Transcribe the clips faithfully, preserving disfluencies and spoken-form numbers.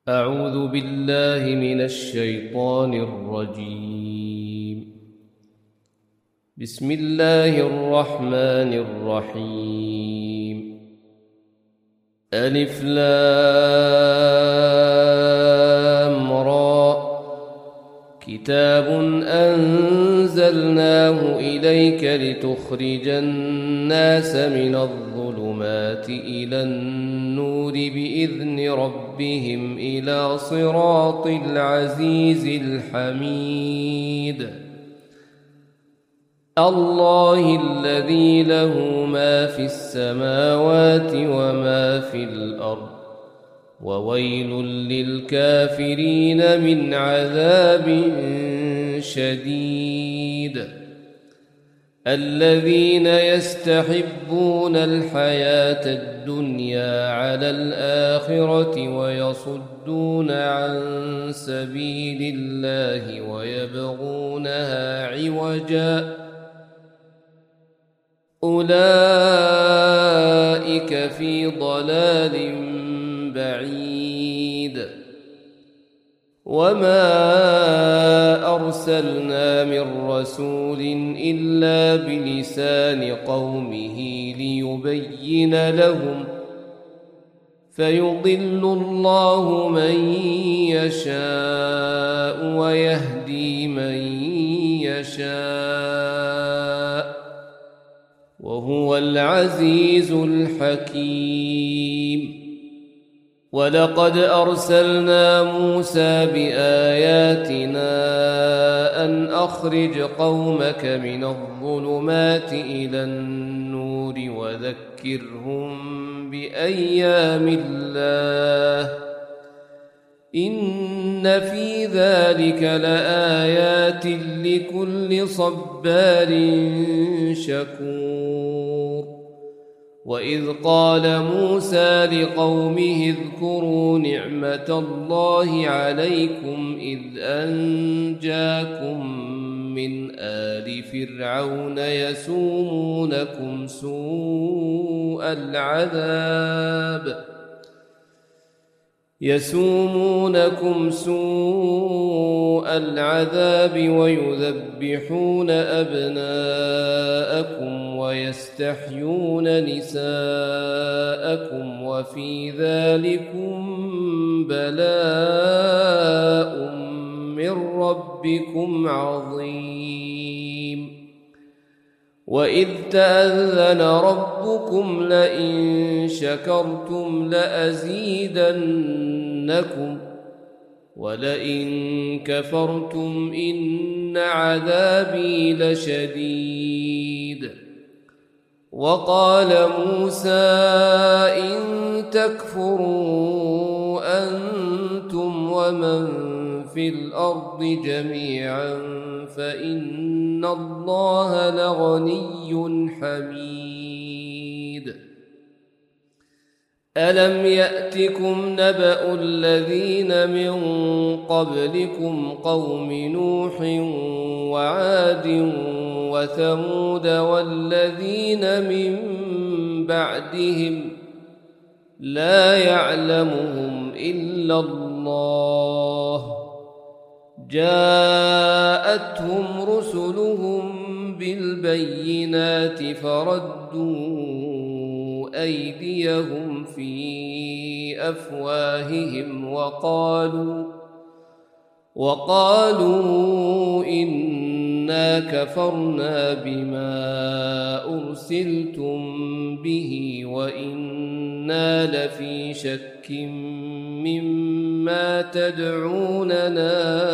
أعوذ بالله من الشيطان الرجيم. بسم الله الرحمن الرحيم. ألف لام را. كتاب أنزلناه إليك لتخرج الناس من الظلمات إلى النور بإذن ربهم إلى صراط العزيز الحميد. الله الذي له ما في السماوات وما في الأرض، وويل للكافرين من عذاب شديد. الذين يستحبون الحياة الدنيا على الآخرة ويصدون عن سبيل الله ويبغونها عوجا، أولئك في ضلال بعيد. وما أرسلنا من رسول إلا بلسان قومه ليبين لهم، فيضل الله من يشاء ويهدي من يشاء، وهو العزيز الحكيم. ولقد أرسلنا موسى بآياتنا أن أخرج قومك من الظلمات إلى النور وذكرهم بأيام الله، إن في ذلك لآيات لكل صبار شكور. وإذ قال موسى لقومه اذكروا نعمة الله عليكم إذ أنجاكم من آل فرعون يسومونكم سوء العذاب يسومونكم سوء العذاب ويذبحون أبناءكم ويستحيون نساءكم، وفي ذلكم بلاء من ربكم عظيم. وإذ تأذن ربكم لئن شكرتم لأزيدنكم ولئن كفرتم إن عذابي لشديد. وقال موسى إن تكفروا أنتم ومن في الأرض جميعا فإن الله لغني حميد. ألم يأتكم نبأ الذين من قبلكم قوم نوح وعاد وثمود والذين من بعدهم لا يعلمهم إلا الله، جاءتهم رسلهم بالبينات فردوا أيديهم في أفواههم وقالوا وقالوا إنا كفرنا بما أرسلتم به وإنا لفي شك مما تدعوننا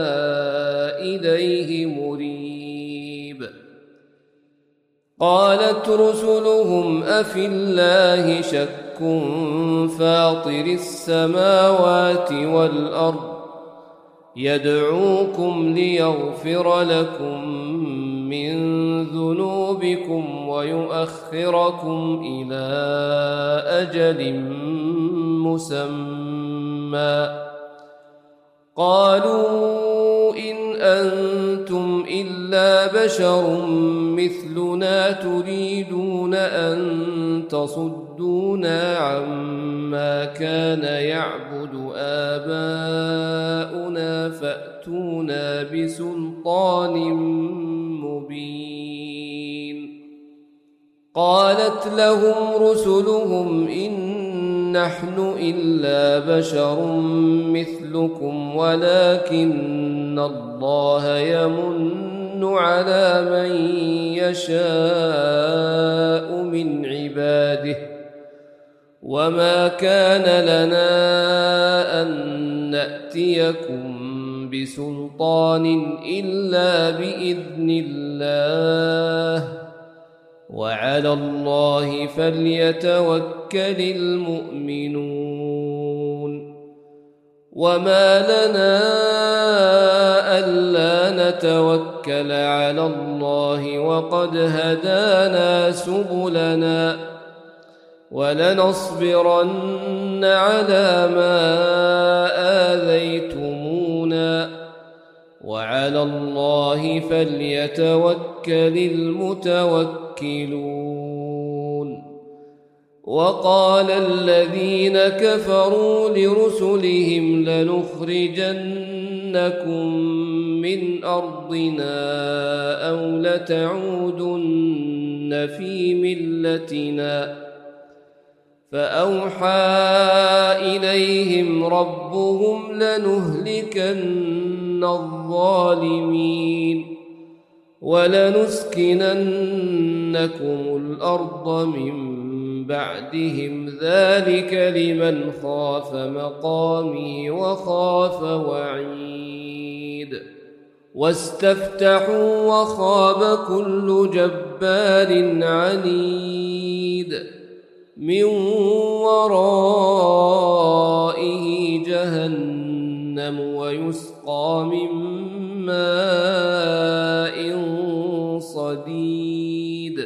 إليه مريب. قالت رسلهم أفي الله شك فاطر السماوات والأرض يدعوكم ليغفر لكم من ذنوبكم ويؤخركم إلى أجل مسمى. قالوا إن أنتم إلا إلا بشر مثلنا تريدون أن تصدونا عما كان يعبد آباؤنا فأتونا بسلطان مبين. قالت لهم رسلهم إن نحن إلا بشر مثلكم ولكن الله يمن على من يشاء من عباده وما كان لنا أن نأتيكم بسلطان إلا بإذن الله وعلى الله فليتوكل المؤمنون. وما لنا ألا نتوكل على الله وقد هدانا سبلنا ولنصبرن على ما آذيتمونا وعلى الله فليتوكل المتوكلون. وقال الذين كفروا لرسلهم لنخرجنكم من أرضنا أو لتعودن في ملتنا فأوحى إليهم ربهم لنهلكن الظالمين ولنسكننكم الأرض من بعدهم ذلك لمن خاف مقامي وخاف وعيد. واستفتحوا وخاب كل جبار عنيد من ورائه جهنم ويسقى من ماء صديد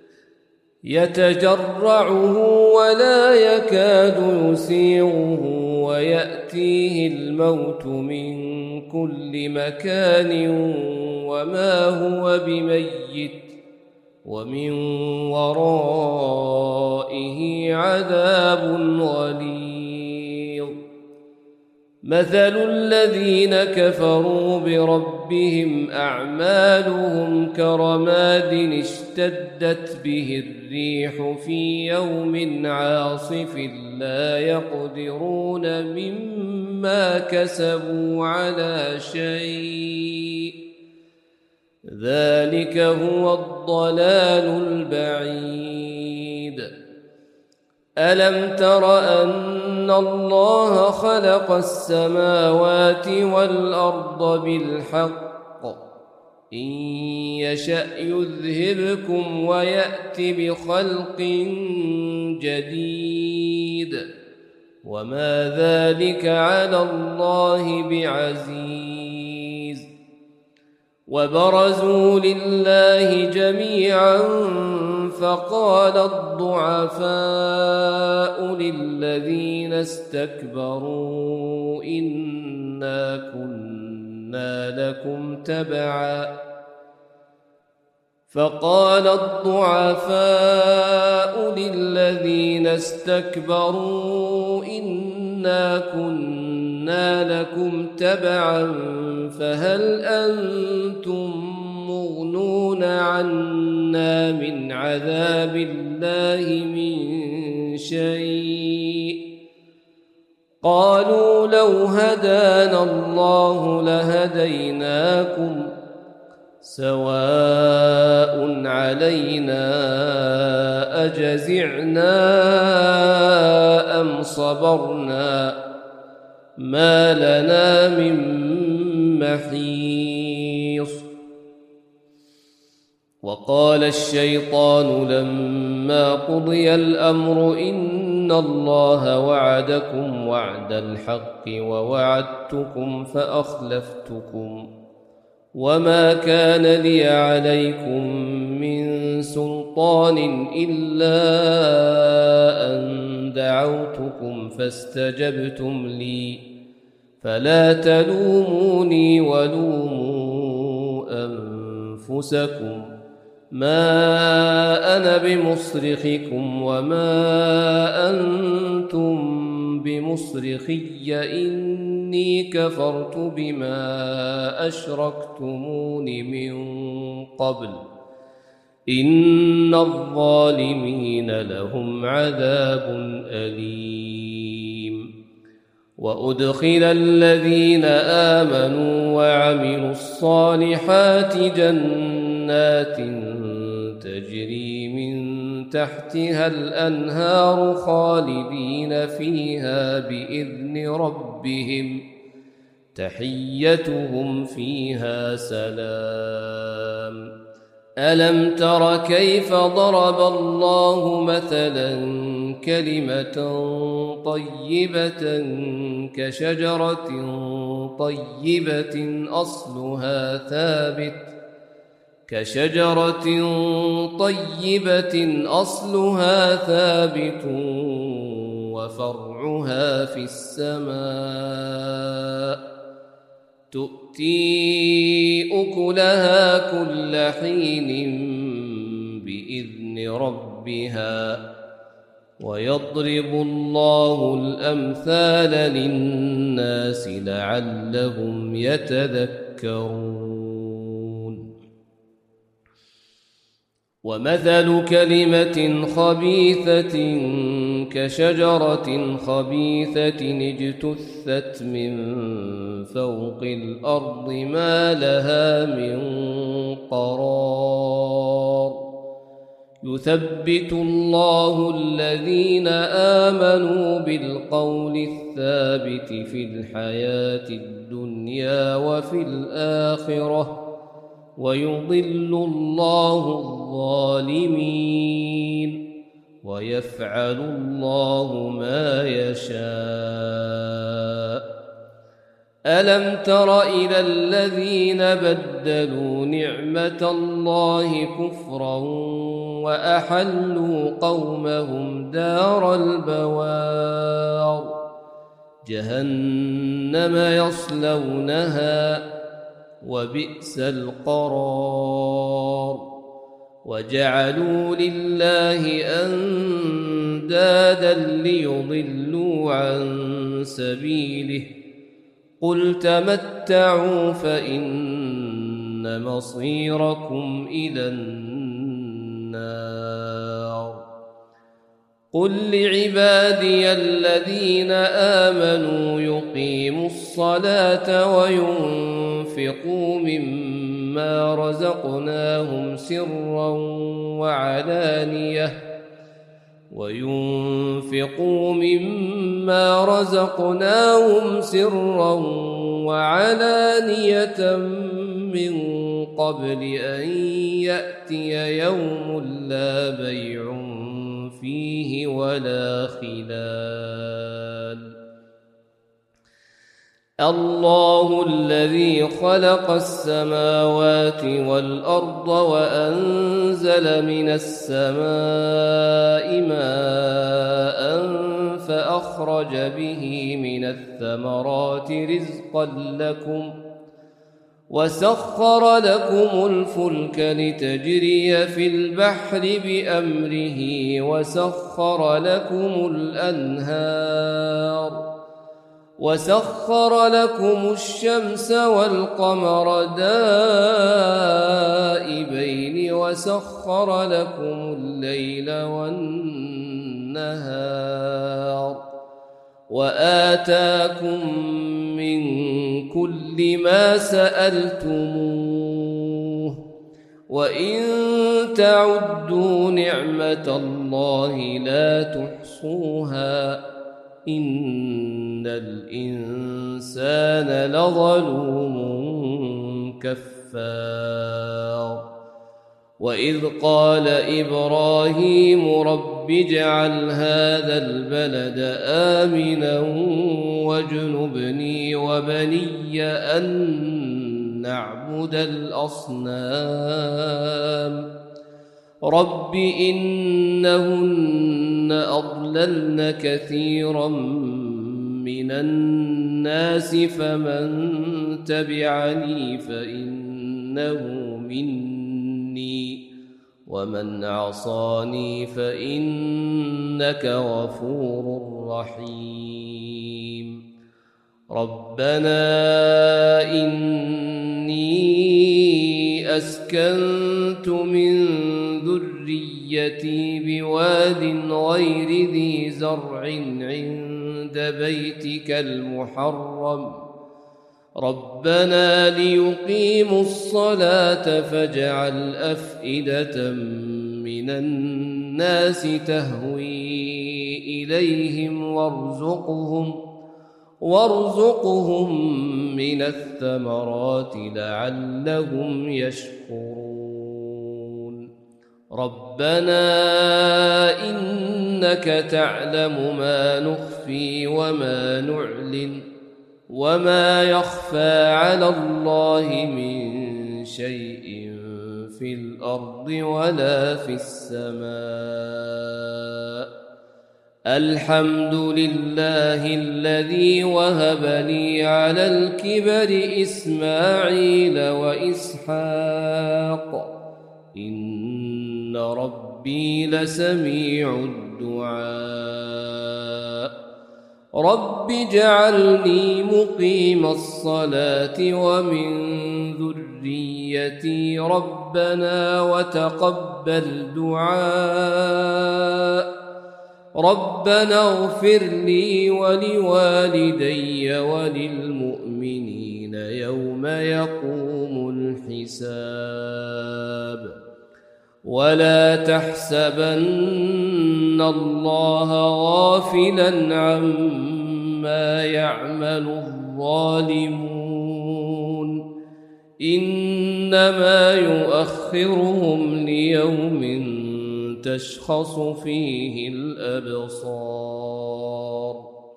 يتجرعه ولا يكاد يسيغه ويأتيه الموت من كل مكان وما هو بميت ومن ورائه عذاب غليظ. مثل الذين كفروا بربهم أعمالهم كرماد اشتدت به الريح في يوم عاصف لا يقدرون مما كسبوا على شيء ذلك هو الضلال البعيد. ألم تر أن الله خلق السماوات والأرض بالحق إن يشأ يذهبكم ويأت بخلق جديد وما ذلك على الله بعزيز. وبرزوا لله جميعا فقال الضعفاء للذين استكبروا إنا كنا لكم تبعا فقال الضعفاء للذين استكبروا إنا كنا لكم تبعا فهل أنتم مغنون عنا من عذاب الله من شيء قالوا لو هدانا الله لهديناكم سواء علينا أجزعنا أم صبرنا ما لنا من محيص. وقال الشيطان لما قضي الأمر إن الله وعدكم وعد الحق ووعدتكم فأخلفتكم وما كان لي عليكم من سلطان إلا أن دعوتكم فاستجبتم لي فلا تلوموني ولوموا أنفسكم أنفسكم ما أنا بمصرخكم وما أنتم بمصرخي إني كفرت بما أشركتمون من قبل إن الظالمين لهم عذاب أليم. وأدخل الذين آمنوا وعملوا الصالحات جنات تجري من تحتها الأنهار خالدين فيها بإذن ربهم تحيتهم فيها سلام. ألم تر كيف ضرب الله مثلا كلمة طيبة كشجرة طيبة أصلها ثابت كشجرة طيبة أصلها ثابت وفرعها في السماء تؤتي أكلها كل حين بإذن ربها ويضرب الله الأمثال للناس لعلهم يتذكرون. ومثل كلمة خبيثة كشجرة خبيثة اجتثت من فوق الأرض ما لها من قرار يثبت الله الذين آمنوا بالقول الثابت في الحياة الدنيا وفي الآخرة ويضل الله الظالمين ويفعل الله ما يشاء. ألم تر إلى الذين بدلوا نعمة الله كفرا وأحلوا قومهم دار البوار جهنم يصلونها وبئس القرار وجعلوا لله أندادا ليضلوا عن سبيله قل تمتعوا فإن مصيركم إلى النار. قل لعبادي الذين آمنوا يقيموا الصلاة وينفقوا مما رزقناهم سرا وعلانية وينفقوا مما رزقناهم سرا وعلانية من قبل أن يأتي يوم لا بيع فيه ولا خلال. الله الذي خلق السماوات والأرض وأنزل من السماء ماء فأخرج به من الثمرات رزقا لكم وسخر لكم الفلك لتجري في البحر بأمره وسخر لكم الأنهار وسخر لكم الشمس والقمر دائبين وسخر لكم الليل والنهار وآتاكم من كل ما سألتموه وإن تعدوا نعمة الله لا تحصوها إن الإنسان لظلوم كفار. وإذ قال إبراهيم رب اجعل هذا البلد آمنا واجنبني وبني أن نعبد الأصنام رب إنهن أضللن كثيرا من الناس فمن تبعني فإن فإنه مني ومن عصاني فإنك غفور رحيم ربنا إني أسكنت من ذريتي بواد غير ذي زرع عند بيتك المحرم ربنا ليقيموا الصلاة فاجعل أفئدة من الناس تهوي إليهم وارزقهم وارزقهم من الثمرات لعلهم يشكرون ربنا إنك تعلم ما نخفي وما نعلن وما يخفى على الله من شيء في الأرض ولا في السماء الحمد لله الذي وهب لي على الكبر إسماعيل وإسحاق إن ربي لسميع الدعاء رب اجعلني مقيم الصلاة ومن ذريتي ربنا وتقبل دعاء ربنا اغفر لي ولوالدي وللمؤمنين يوم يقوم الحساب ولا تحسبن الله غافلا عما يعمل الظالمون إنما يؤخرهم ليوم تشخص فيه الأبصار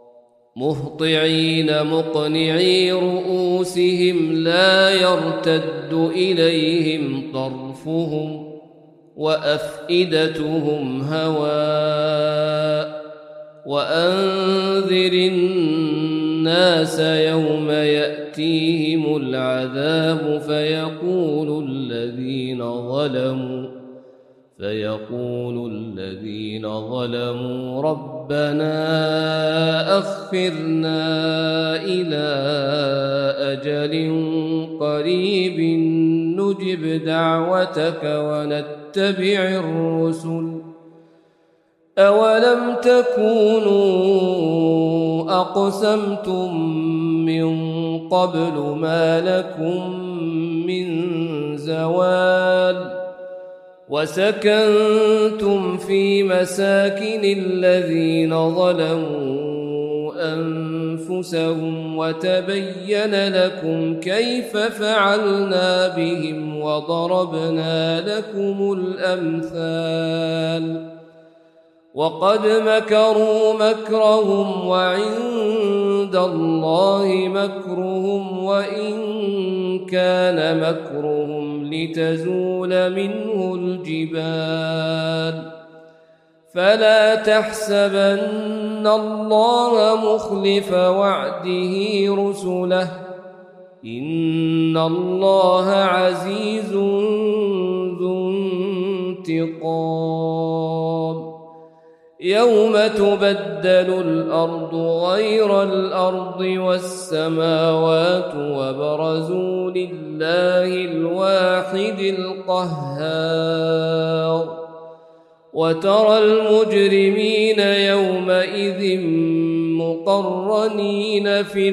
مهطعين مقنعي رؤوسهم لا يرتد إليهم طرفهم وأفئدتهم هواء وأنذر الناس يوم يأتيهم العذاب فيقول الذين ظلموا فيقول الذين ظلموا ربنا أخرنا إلى أجل قريب نجب دعوتك ونتبع الرسل أولم تكونوا أقسمتم من قبل ما لكم من زوال وسكنتم في مساكن الذين ظلموا أنفسهم وتبين لكم كيف فعلنا بهم وضربنا لكم الأمثال وقد مكروا مكرهم وعند الله مكرهم وإن كان مكرهم لتزول منه الجبال فلا تحسبن الله مخلف وعده رسله إن الله عزيز ذو انتقام يوم تبدل الأرض غير الأرض والسماوات وبرزوا لله الواحد القهار وترى المجرمين يومئذ مقرنين في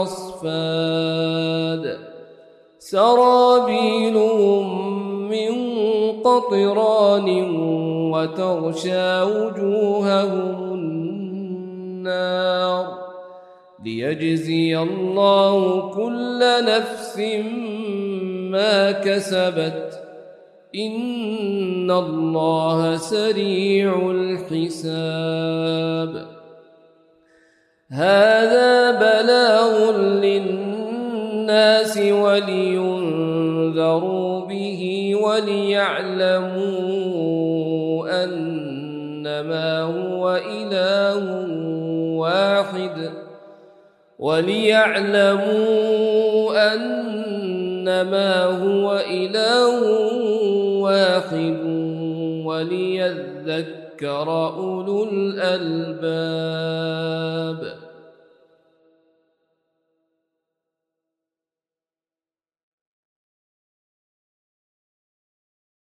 الأصفاد سرابيلهم من قطران وتغشى وجوههم النار ليجزي الله كل نفس ما كسبت إن الله سريع الحساب هذا بلاغ للناس ولينذروا به وليعلموا أنما هو إله واحد وليعلموا أن أنما هو إله واحد وليذكر أولو الألباب.